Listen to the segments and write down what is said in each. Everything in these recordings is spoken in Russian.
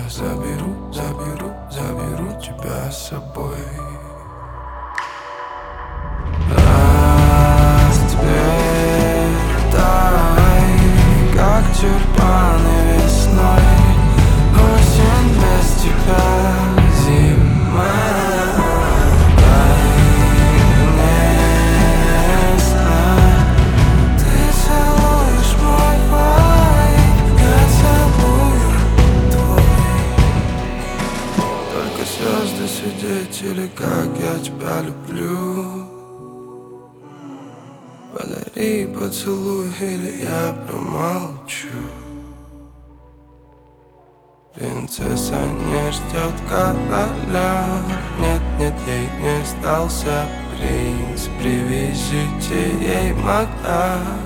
заберу тебя с собой. Расцветай, как тюльпаны весной. Осень без тебя зима. Дай мне знать, ты целуешь мой вайб, я целую твой. Только звезды свидетели, как я тебя люблю. Подари поцелуй, или я промолчу. Принцесса не ждет короля. Нет, ей не сдался принц. Привезите ей Макдак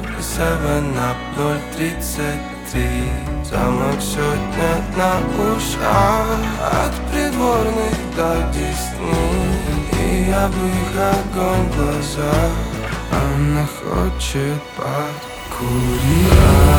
7-033. Замок сегодня на ушах, от придворных до Дисни. И я бы их огонь в глазах. Она хочет подкурить.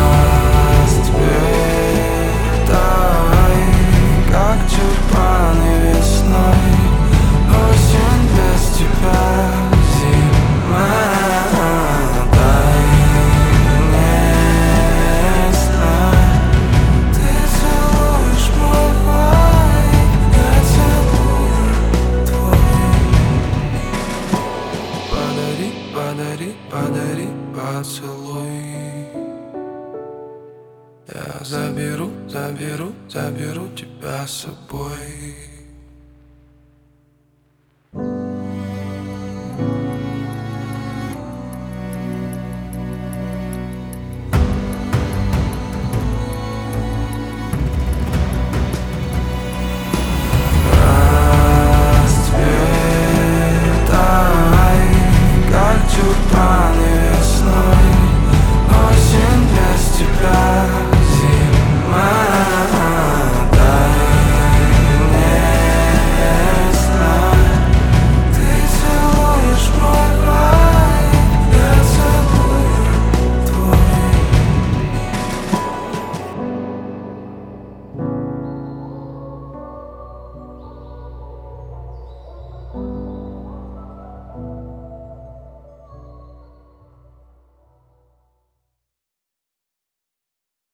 Расцветай, как тюльпаны весной. Осень без тебя зима. Дай мне знать, ты целуешь мой вайб, я целую твой. Подари поцелуй. Я заберу тебя с собой.